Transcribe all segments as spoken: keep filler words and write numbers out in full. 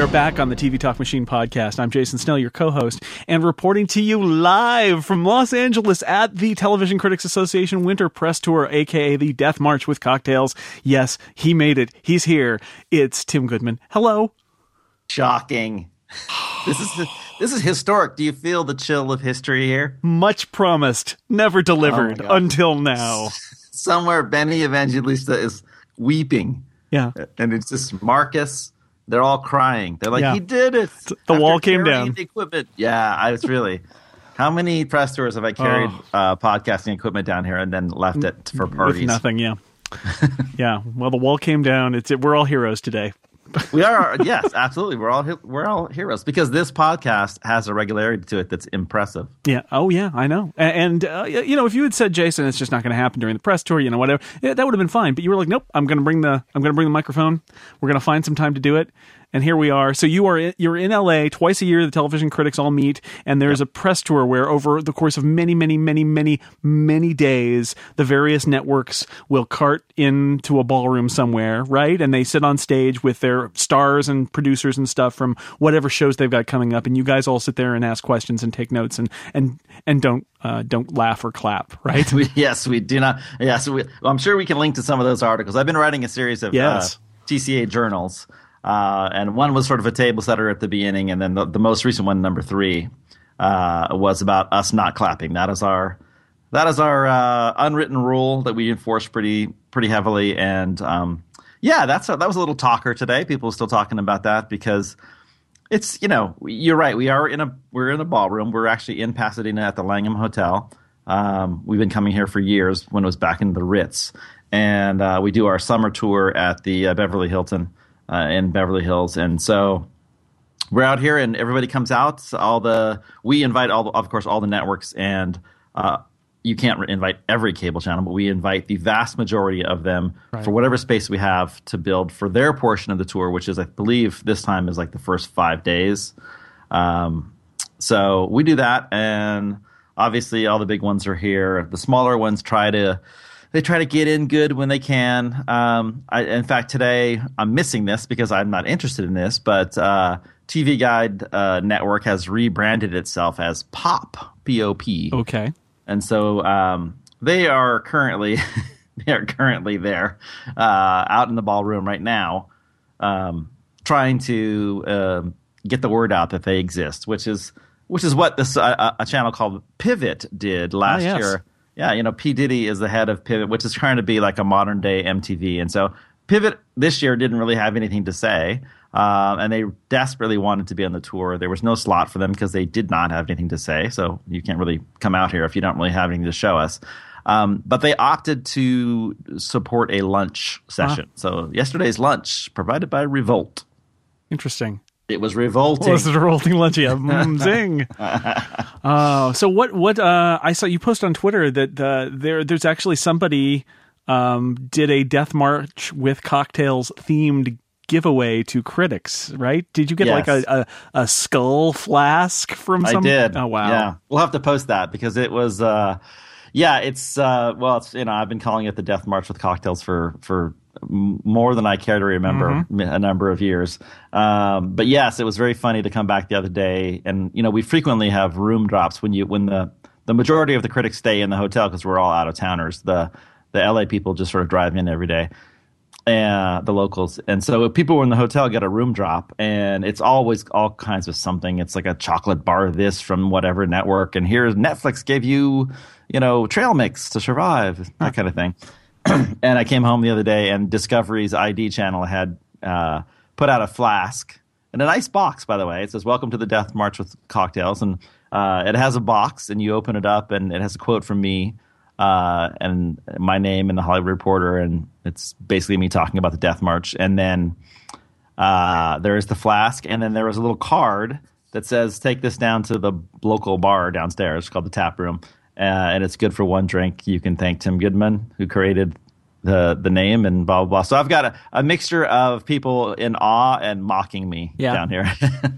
back on the T V Talk Machine podcast. I'm Jason Snell, your co-host, and reporting to you live from Los Angeles at the Television Critics Association Winter Press Tour, aka the Death March with Cocktails. Yes, he made it. He's here. It's Tim Goodman. Hello. Shocking. This is this is historic. Do you feel the chill of history here? Much promised, never delivered oh until now. Somewhere Benny Evangelista is weeping. Yeah. And it's just Marcus. They're all crying. They're like, yeah. he did it. The wall came down. The equipment. Yeah, I was really. How many press tours have I carried oh. uh, podcasting equipment down here and then left it for parties? With nothing, yeah. yeah. Well, the wall came down. It's We're all heroes today. We are, yes, absolutely. We're all we're all heroes because this podcast has a regularity to it that's impressive. Yeah. Oh, yeah. I know. And uh, you know, if you had said, Jason, it's just not going to happen during the press tour, you know, whatever, yeah, that would have been fine. But you were like, nope, I'm going to bring the I'm going to bring the microphone. We're going to find some time to do it. And here we are. So you are in, you're in L A twice a year. The television critics all meet, and there's yep. a press tour where, over the course of many, many, many, many, many days, the various networks will cart into a ballroom somewhere, right? And they sit on stage with their stars and producers and stuff from whatever shows they've got coming up. And you guys all sit there and ask questions and take notes and and and don't uh, don't laugh or clap, right? we, yes, we do not. Yes, we, well, I'm sure we can link to some of those articles. I've been writing a series of yes. uh, T C A journals. Uh, and one was sort of a table setter at the beginning, and then the, the most recent one, number three, uh, was about us not clapping. That is our that is our uh, unwritten rule that we enforce pretty pretty heavily. And um, yeah, that's a, that was a little talker today. People are still talking about that because it's, you know, you're right. We are in a we're in a ballroom. We're actually in Pasadena at the Langham Hotel. Um, we've been coming here for years when it was back in the Ritz, and uh, we do our summer tour at the uh, Beverly Hilton. Uh, in Beverly Hills, and so we're out here, and everybody comes out. All the we invite all, the, of course, all the networks, and uh, you can't re- invite every cable channel, but we invite the vast majority of them right. for whatever space we have to build for their portion of the tour, which is, I believe, this time is like the first five days. Um, so we do that, and obviously, all the big ones are here. The smaller ones try to. They try to get in good when they can. Um, I, in fact, today I'm missing this because I'm not interested in this, but uh, T V Guide uh, Network has rebranded itself as Pop, P O P. Okay. And so um, they are currently they are currently there uh, out in the ballroom right now um, trying to uh, get the word out that they exist, which is which is what this uh, a channel called Pivot did last oh, yes. year. Yeah, you know, P. Diddy is the head of Pivot, which is trying to be like a modern-day M T V. And so Pivot this year didn't really have anything to say, uh, and they desperately wanted to be on the tour. There was no slot for them because they did not have anything to say, so you can't really come out here if you don't really have anything to show us. Um, but they opted to support a lunch session. Huh. So yesterday's lunch, provided by Revolt. Interesting. It was revolting. It was revolting lunch. Yeah, mm, zing. Uh, so what? What? Uh, I saw you post on Twitter that uh, there, there's actually somebody um, did a Death March with Cocktails themed giveaway to critics. Right? Did you get yes. like a, a, a skull flask from? Some... I did. Oh wow. Yeah, we'll have to post that because it was. Uh, yeah, it's uh, well, it's you know I've been calling it the Death March with Cocktails for for. more than I care to remember, mm-hmm. a number of years. Um, but yes, it was very funny to come back the other day. And, you know, we frequently have room drops when you when the, the majority of the critics stay in the hotel because we're all out-of-towners. The the L A people just sort of drive in every day, and the locals. And so if people were in the hotel get a room drop, and it's always all kinds of something. It's like a chocolate bar this from whatever network, and here's Netflix gave you, you know, trail mix to survive, that kind of thing. And I came home the other day, and Discovery's I D channel had uh, put out a flask and a nice box, by the way. It says, "Welcome to the Death March with Cocktails." And uh, it has a box, and you open it up, and it has a quote from me uh, and my name and the Hollywood Reporter. And it's basically me talking about the Death March. And then uh, there is the flask. And then there was a little card that says, "Take this down to the local bar downstairs called the Tap Room. Uh, and it's good for one drink. You can thank Tim Goodman, who created the the name, and blah, blah, blah." So I've got a, a mixture of people in awe and mocking me yeah. down here.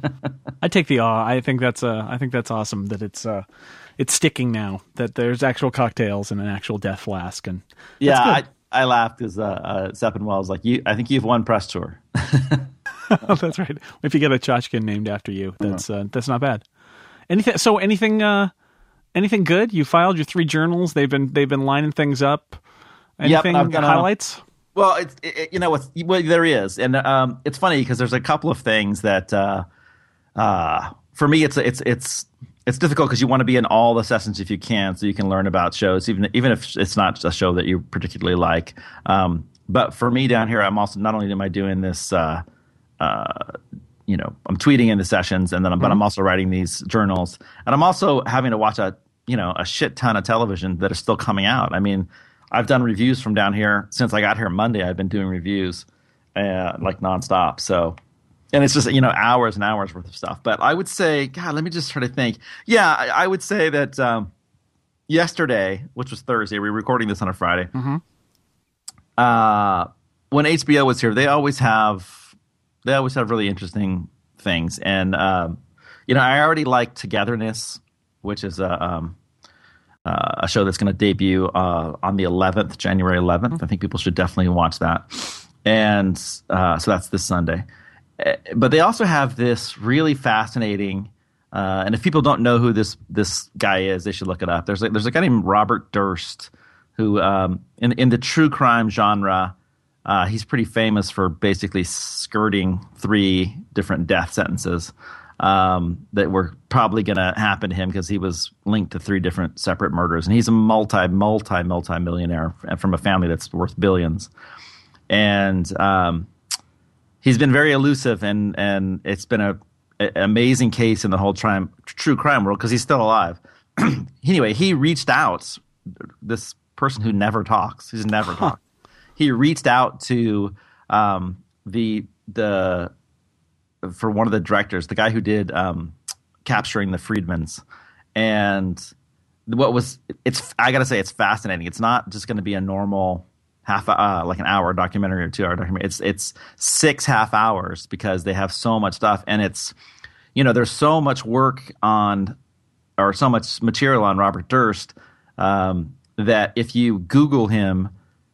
I take the awe. I think that's uh, I think that's awesome that it's uh, it's sticking now, that there's actual cocktails and an actual death flask. And yeah, I, I laughed because uh, uh, Sepinwall was like, you, I think you've won press tour. That's right. If you get a tchotchke named after you, that's uh, that's not bad. Anything? So anything? Uh, anything good? You filed your three journals. They've been they've been lining things up. Anything yep, gonna, highlights? Well, it's it, you know what's well, there is, and um, it's funny because there's a couple of things that uh, uh, for me it's it's it's it's difficult because you want to be in all the sessions if you can, so you can learn about shows, even even if it's not a show that you particularly like. Um, but for me down here, I'm also not only am I doing this, uh, uh, you know, I'm tweeting in the sessions, and then I'm, mm-hmm. but I'm also writing these journals, and I'm also having to watch a you know a shit ton of television that is still coming out. I mean, I've done reviews from down here since I got here Monday. I've been doing reviews uh, like nonstop. So. And it's just, you know, hours and hours worth of stuff. But I would say, God, let me just try to think. Yeah, I, I would say that um, yesterday, which was Thursday, we were recording this on a Friday. Mm-hmm. Uh, when H B O was here, they always have they always have really interesting things. And um, you know, I already like Togetherness, which is a um, uh, a show that's going to debut uh, on the eleventh, January eleventh. Mm-hmm. I think people should definitely watch that. And uh, so that's this Sunday. But they also have this really fascinating, uh, and if people don't know who this this guy is, they should look it up. There's a, there's a guy named Robert Durst who, um, in in the true crime genre, uh, he's pretty famous for basically skirting three different death sentences um, that were probably going to happen to him because he was linked to three different separate murders, and he's a multi multi multi millionaire from a family that's worth billions, and um, he's been very elusive, and, and it's been a, a amazing case in the whole tri- true crime world because he's still alive. Anyway, he reached out, this person who never talks, he's never huh. talked. He reached out to um, the the for one of the directors, the guy who did um, Capturing the Friedmans, and what was it's I gotta say it's fascinating. It's not just going to be a normal. half uh, like an hour documentary or two hour documentary. It's it's six half hours because they have so much stuff, and it's you know there's so much work on or so much material on Robert Durst um, that if you Google him,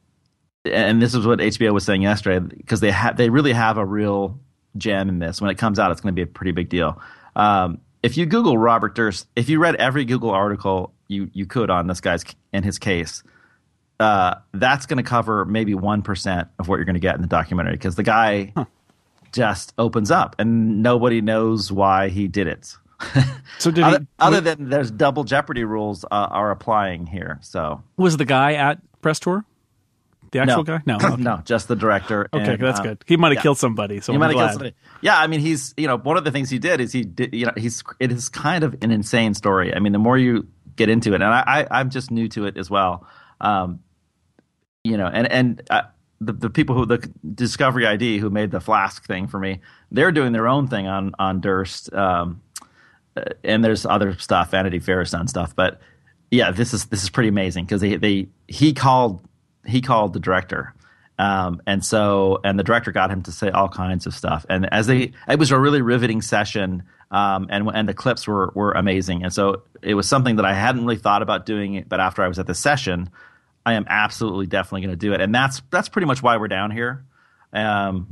and this is what H B O was saying yesterday, because they have they really have a real gem in this. When it comes out, it's going to be a pretty big deal. Um, if you Google Robert Durst, if you read every Google article you you could on this guy's and his case. Uh, that's going to cover maybe one percent of what you're going to get in the documentary because the guy huh. just opens up and nobody knows why he did it. So did other, he, other than there's double jeopardy rules uh, are applying here. So was the guy at press tour? The actual no. guy? No, okay. no, just the director. Okay, and, that's um, good. He might have yeah. killed somebody. So he I'm might have glad. killed somebody. Yeah, I mean, he's you know one of the things he did is he did you know he's it is kind of an insane story. I mean, the more you get into it, and I, I I'm just new to it as well. Um, You know, and and uh, the the people who the Discovery I D who made the Flask thing for me, they're doing their own thing on on Durst, um, and there's other stuff, Vanity Fair has done stuff, but yeah, this is this is pretty amazing because they they he called he called the director, um, and so and the director got him to say all kinds of stuff, and as they it was a really riveting session, um, and and the clips were were amazing, and so it was something that I hadn't really thought about doing it, but after I was at the session. I am absolutely definitely going to do it, and that's that's pretty much why we're down here. Um,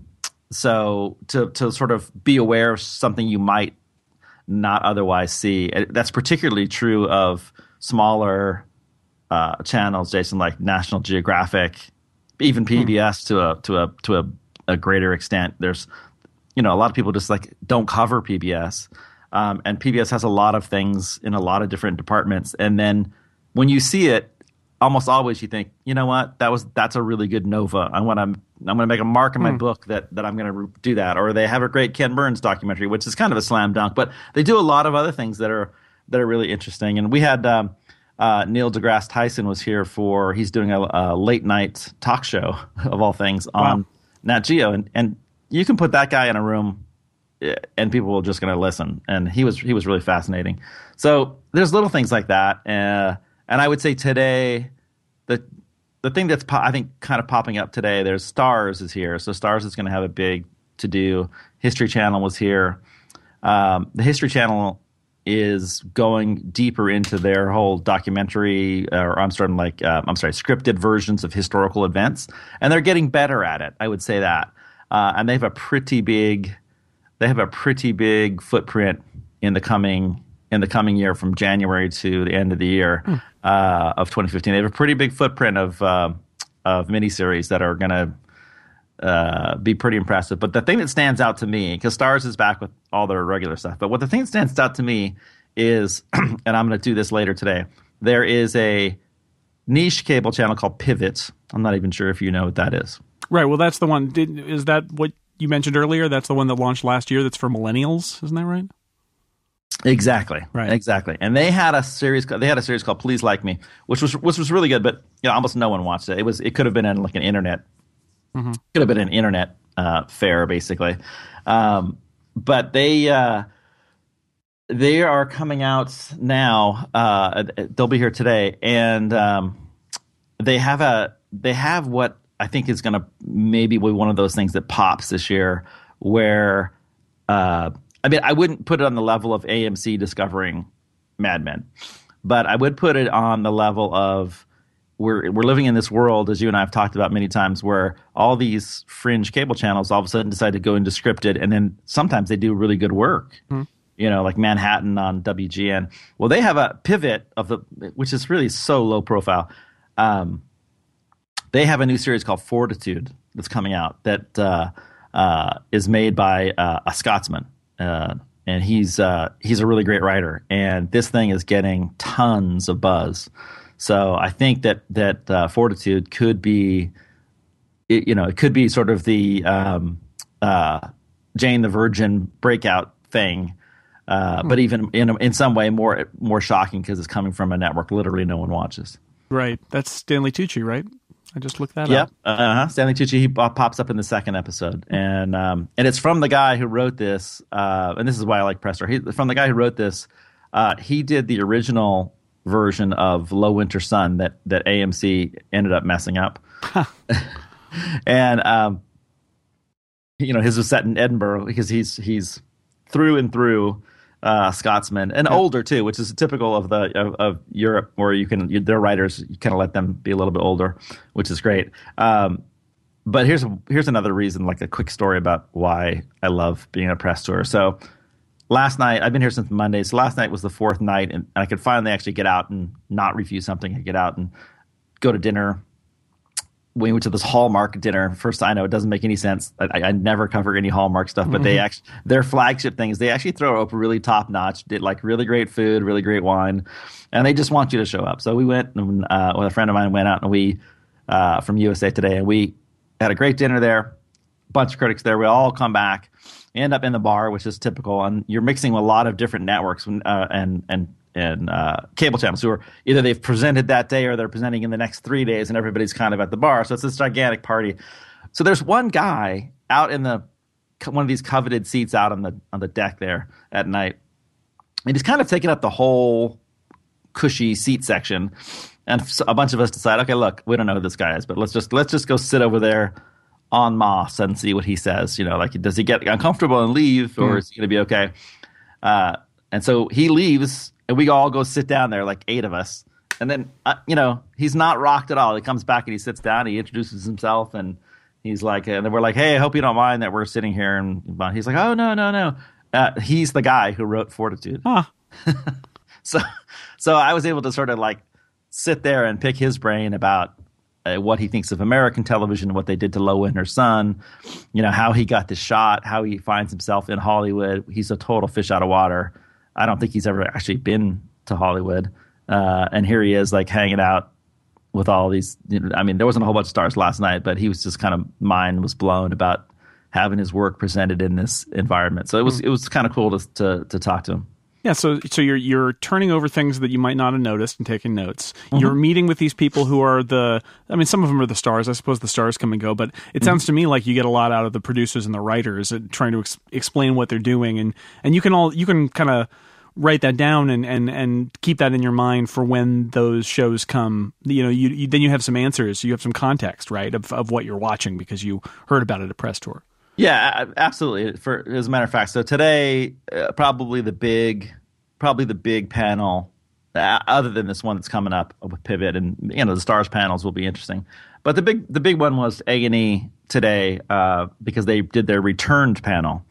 so to to sort of be aware of something you might not otherwise see. That's particularly true of smaller uh, channels, Jason, like National Geographic, even P B S hmm. to a to a to a, a greater extent. There's you know a lot of people just like don't cover P B S, um, and P B S has a lot of things in a lot of different departments, and then when you see it. Almost always you think, you know what, that was that's a really good Nova. I want to I'm going to make a mark in my mm. book that that I'm going to do that. Or they have a great Ken Burns documentary, which is kind of a slam dunk. But they do a lot of other things that are that are really interesting. And we had um, uh, Neil deGrasse Tyson was here for he's doing a, a late night talk show of all things on wow. Nat Geo, and and you can put that guy in a room and people are just going to listen. And he was he was really fascinating. So there's little things like that. Uh, and I would say today. The the thing that's po- I think kind of popping up today, there's Stars is here. So Stars is going to have a big to do. History Channel was here. Um, the History Channel is going deeper into their whole documentary, or I'm starting like uh, I'm sorry, scripted versions of historical events, and they're getting better at it. I would say that, uh, and they have a pretty big they have a pretty big footprint in the coming in the coming year, from January to the end of the year hmm. uh, of twenty fifteen. They have a pretty big footprint of uh, of miniseries that are going to uh, be pretty impressive. But the thing that stands out to me, because Starz is back with all their regular stuff, but what the thing that stands out to me is, and I'm going to do this later today, there is a niche cable channel called Pivot. I'm not even sure if you know what that is. Right. Well, that's the one. Did, is that what you mentioned earlier? That's the one that launched last year. That's for millennials. Isn't that right? Exactly. Right. Exactly. And they had a series. They had a series called Please Like Me, which was which was really good, but you know, almost no one watched it. It was. It could have been in like an internet. Mm-hmm. Could have been an internet uh, fair, basically. Um, but they uh, they are coming out now. Uh, they'll be here today, and um, they have a they have what I think is going to maybe be one of those things that pops this year, where. Uh, I mean, I wouldn't put it on the level of A M C discovering Mad Men, but I would put it on the level of we're we're living in this world, as you and I have talked about many times, where all these fringe cable channels all of a sudden decide to go into scripted, and then sometimes they do really good work. Mm-hmm. You know, like Manhattan on W G N. Well, they have a pivot of the, which is really so low profile. Um, they have a new series called Fortitude that's coming out that uh, uh, is made by uh, a Scotsman. Uh, and he's uh, he's a really great writer, and this thing is getting tons of buzz. So I think that that uh, Fortitude could be, it, you know, it could be sort of the um, uh, Jane the Virgin breakout thing, uh, hmm. but even in in some way more more shocking because it's coming from a network literally no one watches. Right, that's Stanley Tucci, right? I just looked that yep. up. Yeah, uh-huh. Stanley Tucci, he pops up in the second episode. And um, and it's from the guy who wrote this, uh, and this is why I like Pressor. He, from the guy who wrote this, uh, he did the original version of Low Winter Sun that, that A M C ended up messing up. and, um, you know, his was set in Edinburgh because he's he's through and through Uh, Scotsman, and yeah. older too, which is typical of the of, of Europe, where you can you, their writers, you kind of let them be a little bit older, which is great. Um, but here's here's another reason, like a quick story about why I love being a press tour. So last night, I've been here since Monday. So last night was the fourth night, and I could finally actually get out and not review something. I could get out and go to dinner. We went to this Hallmark dinner. First, I know it doesn't make any sense. I, I never cover any Hallmark stuff, but mm-hmm. they actually their flagship thing is they actually throw up really top notch. Did like really great food, really great wine, and they just want you to show up. So we went, and uh, with a friend of mine went out, and we uh, from U S A Today, and we had a great dinner there. Bunch of critics there. We all come back, end up in the bar, which is typical, and you're mixing with a lot of different networks uh, and and. and uh, cable channels who are either they've presented that day or they're presenting in the next three days, and everybody's kind of at the bar. So it's this gigantic party. So there's one guy out in the one of these coveted seats out on the on the deck there at night, and he's kind of taking up the whole cushy seat section. And a bunch of us decide, okay, look, we don't know who this guy is, but let's just let's just go sit over there en masse and see what he says. You know, like does he get uncomfortable and leave, or mm. is he going to be okay? Uh, and so he leaves. And we all go sit down there, like eight of us. And then, uh, you know, he's not rocked at all. He comes back and he sits down. He introduces himself. And he's like, and then we're like, hey, I hope you don't mind that we're sitting here. And he's like, oh, no, no, no. Uh, he's the guy who wrote Fortitude. Huh. so so I was able to sort of like sit there and pick his brain about uh, what he thinks of American television, what they did to Low Winter Sun, you know, how he got this shot, how he finds himself in Hollywood. He's a total fish out of water. I don't think he's ever actually been to Hollywood. Uh, and here he is like hanging out with all these, you know, I mean, there wasn't a whole bunch of stars last night, but he was just kind of, mind was blown about having his work presented in this environment. So it was, mm. it was kind of cool to, to, to talk to him. Yeah, so so you're you're turning over things that you might not have noticed and taking notes. Mm-hmm. You're meeting with these people who are the, I mean, some of them are the stars. I suppose the stars come and go, but it mm-hmm. sounds to me like you get a lot out of the producers and the writers and trying to ex- explain what they're doing, and, and you can all you can kind of write that down and, and, and keep that in your mind for when those shows come. You know, you, you then you have some answers, you have some context, right, of of what you're watching because you heard about it at a press tour. Yeah, absolutely. For as a matter of fact, so today uh, probably the big, probably the big panel, uh, other than this one that's coming up with Pivot, and you know the Stars panels will be interesting. But the big, the big one was A and E today uh, because they did their returned panel,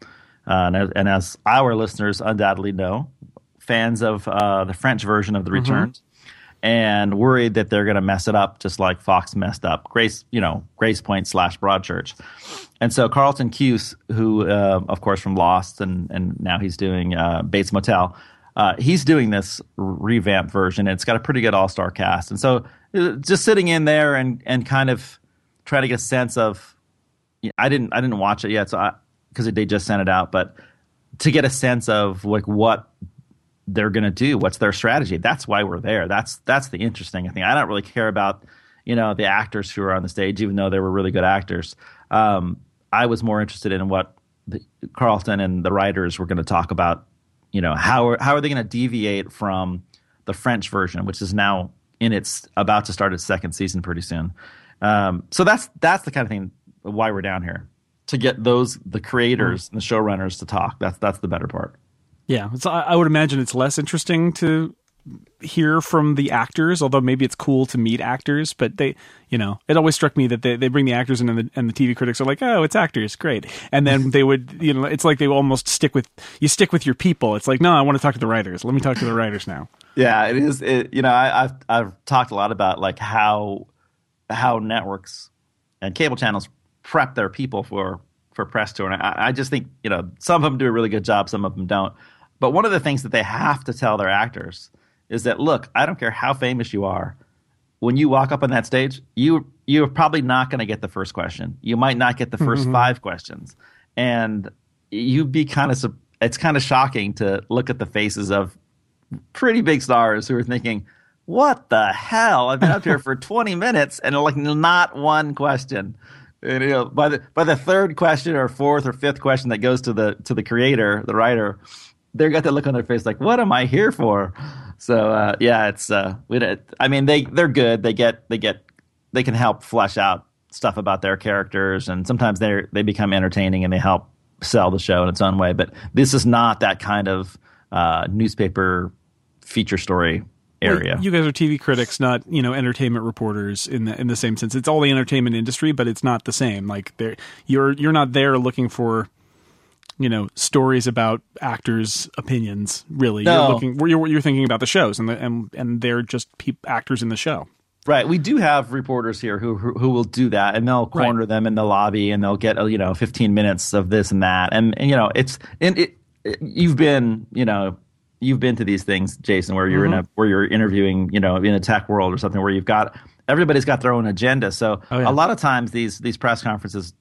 Uh, and, and as our listeners undoubtedly know, fans of uh, the French version of The Returned, mm-hmm. and worried that they're going to mess it up just like Fox messed up Grace, you know, Grace Point slash Broadchurch. And so Carlton Cuse, who, uh, of course, from Lost, and, and now he's doing uh, Bates Motel, uh, he's doing this revamped version. And it's got a pretty good all-star cast. And so uh, just sitting in there and, and kind of trying to get a sense of, you know, I didn't I didn't watch it yet, so because they just sent it out, but to get a sense of like what they're going to do, what's their strategy. That's why we're there. That's that's the interesting thing. I don't really care about, you know, the actors who are on the stage, even though they were really good actors. Um, I was more interested in what the, Carlton and the writers were going to talk about. You know, how are, how are they going to deviate from the French version, which is now in its about to start its second season pretty soon. Um, so that's that's the kind of thing why we're down here, to get those the creators and the showrunners to talk. That's that's the better part. Yeah, so I, I would imagine it's less interesting to hear from the actors, although maybe it's cool to meet actors. But they, you know, it always struck me that they, they bring the actors in and the, and the T V critics are like, oh, it's actors, great. And then they would, you know, it's like they almost stick with, you stick with your people. It's like, no, I want to talk to the writers. Let me talk to the writers now. Yeah, it is. It, you know, I, I've I've talked a lot about like how how networks and cable channels prep their people for for press tour, and I, I just think, you know, some of them do a really good job, some of them don't. But one of the things that they have to tell their actors is that, look, I don't care how famous you are. When you walk up on that stage, you you're probably not going to get the first question. You might not get the first mm-hmm. five questions, and you'd be kind of it's kind of shocking to look at the faces of pretty big stars who are thinking, "What the hell? I've been up here for twenty minutes and like not one question." And, you know, by the by the third question or fourth or fifth question that goes to the to the creator, the writer, they've got that look on their face like, what am I here for? So uh, yeah, it's uh, we. I mean, they they're good. They get they get they can help flesh out stuff about their characters, and sometimes they they become entertaining and they help sell the show in its own way. But this is not that kind of uh, newspaper feature story area. Well, you guys are T V critics, not, you know, entertainment reporters in the in the same sense. It's all the entertainment industry, but it's not the same. Like they're, you're you're not there looking for, you know, stories about actors' opinions. Really, no. you're looking you're you're thinking about the shows, and the, and and they're just pe- actors in the show. Right. We do have reporters here who who, who will do that, and they'll corner right. them in the lobby, and they'll get, you know, fifteen minutes of this and that, and, and you know, it's and it, it you've been, you know. You've been to these things, Jason, where you're mm-hmm. in a where you're interviewing, you know, in a tech world or something, where you've got everybody's got their own agenda. So oh, yeah. a lot of times these these press conferences,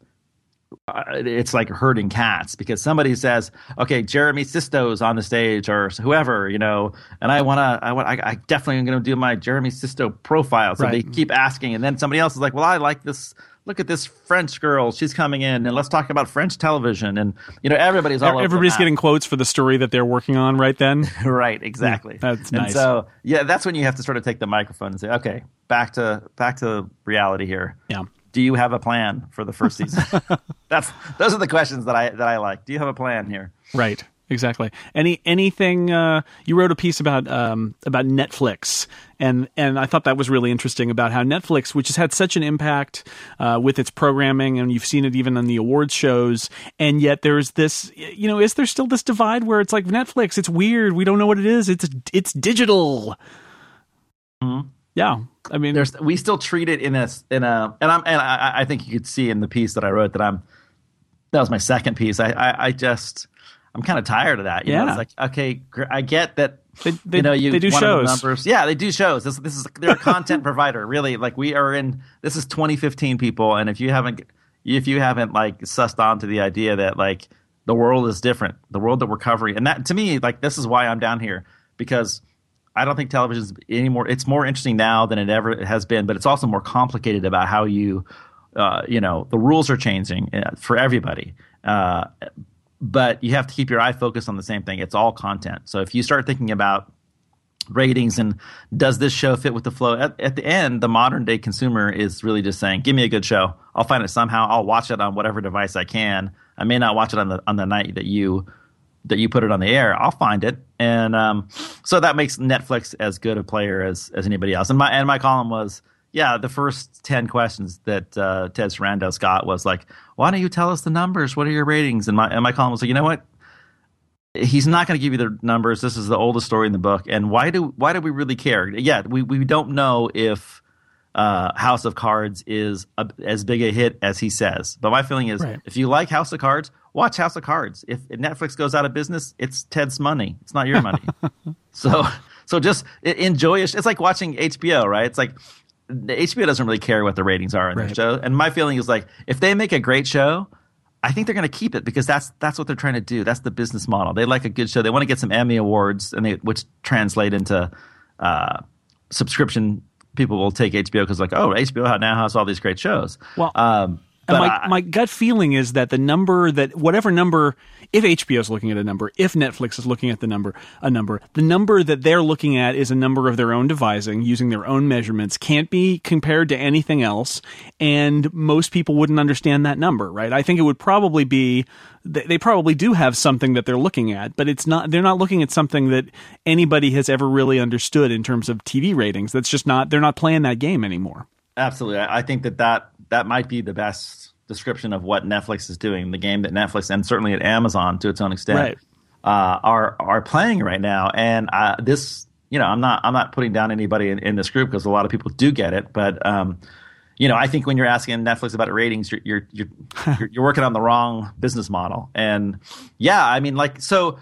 uh, it's like herding cats, because somebody says, "Okay, Jeremy Sisto's on the stage," or whoever, you know, and I want to, I want, I, I definitely am going to do my Jeremy Sisto profile. So right. they keep asking, and then somebody else is like, "Well, I like this. Look at this French girl. She's coming in, and let's talk about French television." And, you know, everybody's all everybody's getting quotes for the story that they're working on right then. Right, exactly. Yeah, that's and nice. So, yeah, that's when you have to sort of take the microphone and say, "Okay, back to back to reality here. Yeah. Do you have a plan for the first season?" That's those are the questions that I that I like. Do you have a plan here? Right. Exactly. Any anything uh, you wrote a piece about um, about Netflix, and and I thought that was really interesting about how Netflix, which has had such an impact uh, with its programming, and you've seen it even on the awards shows, and yet there's this, you know, is there still this divide where it's like Netflix, it's weird, we don't know what it is, it's it's digital. Mm-hmm. Yeah, I mean, there's we still treat it in a in a, and I'm and I, I think you could see in the piece that I wrote that I'm that was my second piece. I I, I just. I'm kind of tired of that. You yeah. know, it's like, okay, I get that. They, they, you know, you they do shows. Numbers. Yeah, they do shows. This, this is they're a content provider, really. Like we are in. This is twenty fifteen, people, and if you haven't, if you haven't like sussed on to the idea that like the world is different, the world that we're covering, and that to me, like this is why I'm down here, because I don't think television's anymore. It's more interesting now than it ever has been, but it's also more complicated about how you, uh, you know, the rules are changing for everybody. Uh, But you have to keep your eye focused on the same thing. It's all content. So if you start thinking about ratings and does this show fit with the flow, at, at the end, the modern day consumer is really just saying, give me a good show. I'll find it somehow. I'll watch it on whatever device I can. I may not watch it on the on the night that you that you put it on the air. I'll find it. And um, so that makes Netflix as good a player as as anybody else. And my and my column was, yeah, the first ten questions that uh, Ted Sarandos got was like, why don't you tell us the numbers? What are your ratings? And my and my column was like, you know what? he's not going to give you the numbers. This is the oldest story in the book. And why do why do we really care? Yeah, we, we don't know if uh, House of Cards is a, as big a hit as he says. But my feeling is, right. if you like House of Cards, watch House of Cards. If Netflix goes out of business, it's Ted's money. It's not your money. so so just enjoy it. It's like watching H B O, right? It's like H B O doesn't really care what the ratings are in right. their show. And my feeling is like, if they make a great show, I think they're going to keep it because that's that's what they're trying to do. That's the business model. They like a good show. They want to get some Emmy awards, and they which translate into uh, subscription. People will take H B O because like, oh, H B O now has all these great shows. Well, um, and my I, my gut feeling is that the number that whatever number, if H B O is looking at a number, if Netflix is looking at the number, a number, the number that they're looking at is a number of their own devising, using their own measurements, can't be compared to anything else, and most people wouldn't understand that number, right? I think it would probably be they, they probably do have something that they're looking at, but it's not. They're not looking at something that anybody has ever really understood in terms of T V ratings. That's just not. They're not playing that game anymore. Absolutely, I think that that. That might be the best description of what Netflix is doing, the game that Netflix and certainly at Amazon to its own extent right. uh, are are playing right now. And uh, this, you know, I'm not I'm not putting down anybody in, in this group because a lot of people do get it. But um, you know, I think when you're asking Netflix about ratings, you're you're you're, you're, you're working on the wrong business model. And yeah, I mean, like so.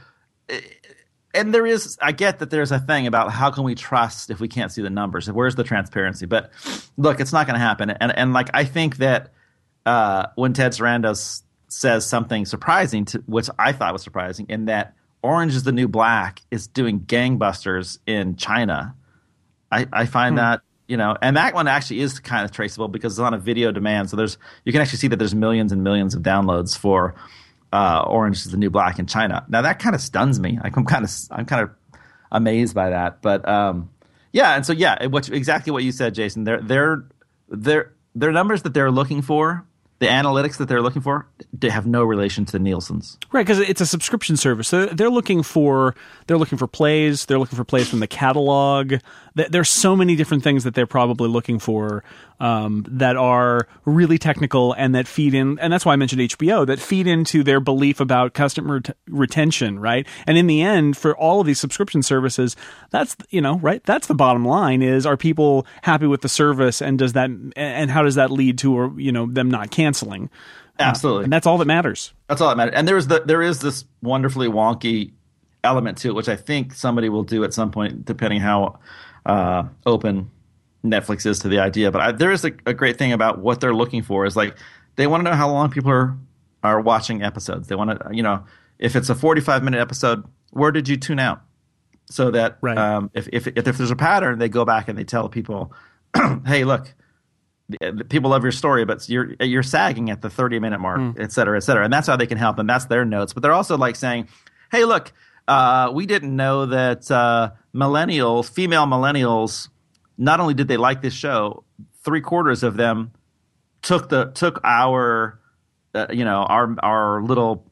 And there is, I get that there's a thing about how can we trust if we can't see the numbers? Where's the transparency? But look, it's not going to happen. And and like I think that uh, when Ted Sarandos says something surprising, to, which I thought was surprising, in that Orange is the New Black is doing gangbusters in China, I, I find hmm. that, you know, and that one actually is kind of traceable because it's on a video demand. So there's you can actually see that there's millions and millions of downloads for Uh, Orange is the New Black in China. Now that kind of stuns me. I'm kind of I'm kind of amazed by that. But um, yeah, and so yeah, what exactly what you said, Jason. They're they're they're they're numbers that they're looking for. The analytics that they're looking for, they have no relation to the Nielsen's. Right, because it's a subscription service. So they're looking for they're looking for plays. They're looking for plays from the catalog. There's so many different things that they're probably looking for um, that are really technical and that feed in. And that's why I mentioned H B O, that feed into their belief about customer t- retention, right? And in the end, for all of these subscription services, that's you know right. That's the bottom line: is are people happy with the service, and does that and how does that lead to or you know them not canceling? Absolutely, uh, and that's all that matters. That's all that matters. And there is the there is this wonderfully wonky element to it, which I think somebody will do at some point, depending how uh, open Netflix is to the idea. But I, there is a, a great thing about what they're looking for is like they want to know how long people are are watching episodes. They want to, you know, if it's a forty-five minute episode, where did you tune out? So that right. um, if, if if there's a pattern, they go back and they tell people, hey, look, people love your story, but you're you're sagging at the thirty minute mark, mm. et cetera, et cetera. And that's how they can help. And that's their notes. But they're also like saying, hey, look, uh, we didn't know that uh, millennials, female millennials, not only did they like this show, three quarters of them took the took our, uh, you know, our our little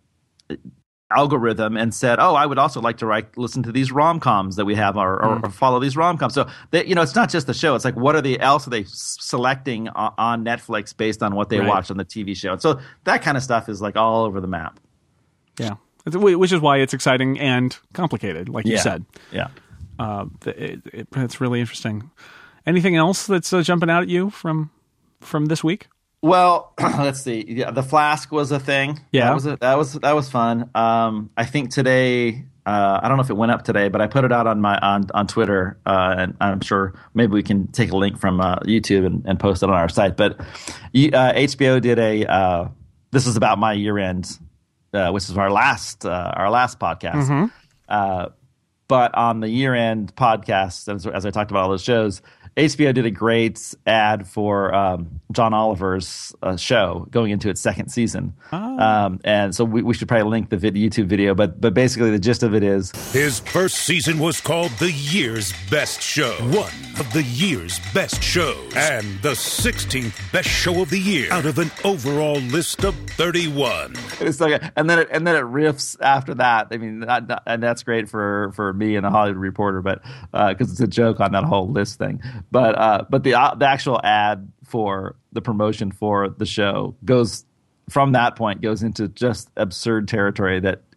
algorithm and said, oh, I would also like to write, listen to these rom-coms that we have or, or, mm. or follow these rom-coms. So, they, you know, it's not just the show. It's like, what are the else are they selecting on, on Netflix based on what they right. watched on the T V show? And so that kind of stuff is like all over the map. Yeah. Which is why it's exciting and complicated, like yeah. you said. Yeah. Uh, it, it, it's really interesting. Anything else that's uh, jumping out at you from from this week? Well, let's see. Yeah, the Flask was a thing. Yeah, that was a, that was that was fun. Um, I think today. Uh, I don't know if it went up today, but I put it out on my on on Twitter, uh, and I'm sure maybe we can take a link from uh, YouTube and, and post it on our site. But uh, H B O did a. Uh, this is about my year end, uh, which is our last uh, our last podcast. Mm-hmm. Uh, but on the year end podcast, as, as I talked about all those shows, H B O did a great ad for um, John Oliver's uh, show going into its second season. Oh. Um, and so we, we should probably link the vid- YouTube video. But but basically the gist of it is... His first season was called The Year's Best Show. One of the year's best shows. And the sixteenth best show of the year out of an overall list of thirty-one. It's like a, and then it, and then it riffs after that. I mean, not, not, and that's great for, for me and the Hollywood Reporter, but because uh, it's a joke on that whole list thing. But uh, but the uh, the actual ad for the promotion for the show goes from that point goes into just absurd territory that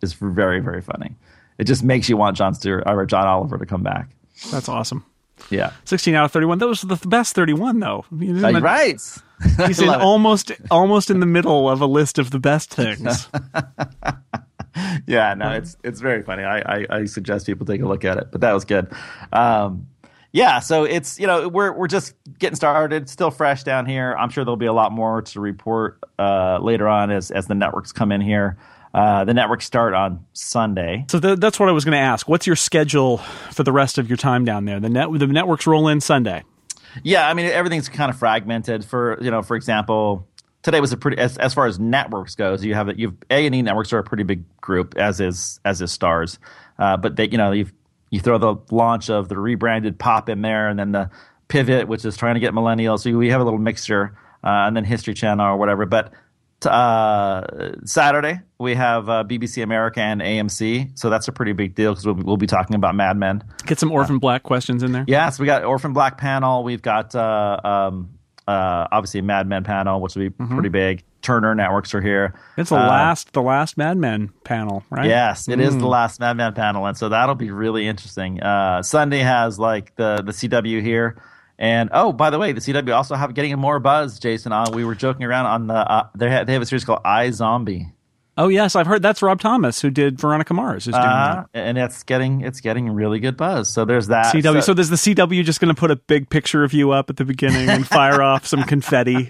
is very, very funny. It just makes you want Jon Stewart or John Oliver to come back. That's awesome. Yeah. sixteen out of thirty-one. That was the best thirty-one, though. Uh, it, right. He's in almost, almost in the middle of a list of the best things. Yeah, no, it's it's very funny. I, I, I suggest people take a look at it, but that was good. Um, yeah, so it's, you know, we're we're just getting started. It's still fresh down here. I'm sure there'll be a lot more to report uh, later on as as the networks come in here. Uh, the networks start on Sunday. So th- that's what I was going to ask. What's your schedule for the rest of your time down there? The net the networks roll in Sunday. Yeah, I mean, everything's kind of fragmented. For, you know, for example, today was a pretty, as, as far as networks goes, you have it. You've A and E networks are a pretty big group, as is as is Stars. Uh, but they, you know, you you throw the launch of the rebranded Pop in there, and then the Pivot, which is trying to get millennials. So we have a little mixture, uh, and then History Channel or whatever. But uh, Saturday we have uh, B B C America and A M C, so that's a pretty big deal because we'll, we'll be talking about Mad Men. Get some Orphan uh, Black questions in there. Yeah, so we got Orphan Black panel. We've got uh, um, uh, obviously a Mad Men panel, which will be mm-hmm. pretty big. Turner Networks are here. It's the uh, last, the last Mad Men panel, right? Yes, it mm. is the last Mad Men panel, and so that'll be really interesting. Uh, Sunday has like the the C W here. And oh, by the way, the C W also have getting more buzz, Jason. Uh, we were joking around on the uh, they have, they have a series called iZombie. Oh yes, I've heard that's Rob Thomas who did Veronica Mars. Is doing uh, that. And it's getting it's getting really good buzz. So there's that C W. So, so there's the C W just going to put a big picture of you up at the beginning and fire off some confetti.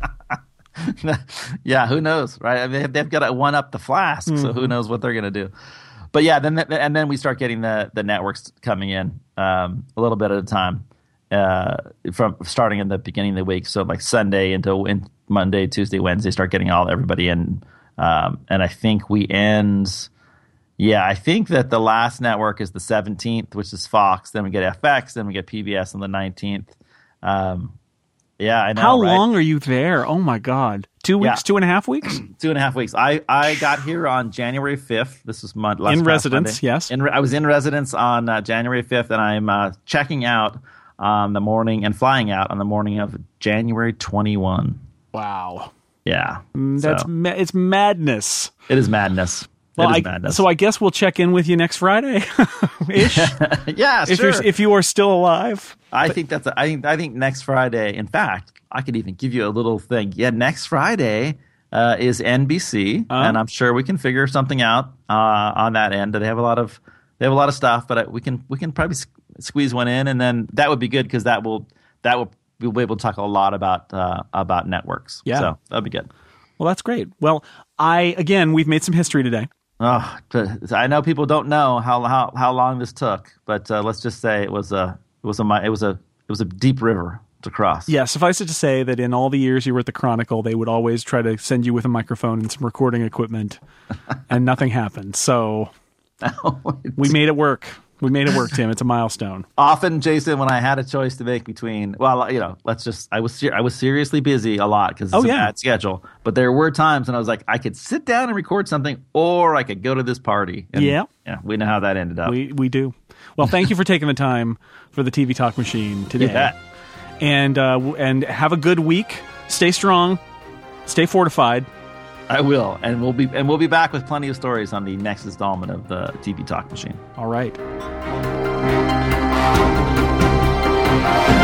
Yeah, who knows, right? I mean, they've got to one up the Flask, mm-hmm. so who knows what they're going to do. But yeah, then and then we start getting the the networks coming in um, a little bit at a time. Uh, from starting in the beginning of the week, so like Sunday into in Monday, Tuesday, Wednesday, start getting all everybody in, um, and I think we end. Yeah, I think that the last network is the seventeenth, which is Fox. Then we get F X, then we get P B S on the nineteenth. Um, yeah, I know. How right? long are you there? Oh my God, two weeks, yeah. two and a half weeks, two and a half weeks. I, I got here on January fifth. This was my last in residence. Monday. Yes, in, I was in residence on uh, January fifth, and I'm uh, checking out on the morning and flying out on the morning of January twenty-first. Wow. Yeah. That's so. ma- it's madness. It is madness. Well, it is I, madness. So I guess we'll check in with you next Friday, ish. Yeah, if sure. You're, if you are still alive. I but, think that's. A, I think. I think next Friday. In fact, I could even give you a little thing. Yeah, next Friday uh, is N B C, uh, and I'm sure we can figure something out uh, on that end. They have a lot of. They have a lot of stuff, but we can. We can probably squeeze one in, and then that would be good because that will. That will. We'll be able to talk a lot about uh, about networks. Yeah, so that'll be good. Well, that's great. Well, I again, we've made some history today. Oh, I know people don't know how how, how long this took, but uh, let's just say it was a it was a it was a it was a deep river to cross. Yeah, suffice it to say that in all the years you were at the Chronicle, they would always try to send you with a microphone and some recording equipment, and nothing happened. So we made it work. We made it work, Tim. It's a milestone. Often, Jason, when I had a choice to make between, well, you know, let's just, I was ser- I was seriously busy a lot because it's oh, a yeah. bad schedule. But there were times when I was like, I could sit down and record something, or I could go to this party. And, yeah, yeah, we know how that ended up. We we do. Well, thank you for taking the time for the T V Talk Machine today, yeah. and uh, and have a good week. Stay strong. Stay fortified. I will, and we'll be and we'll be back with plenty of stories on the next installment of the T V Talk Machine. All right.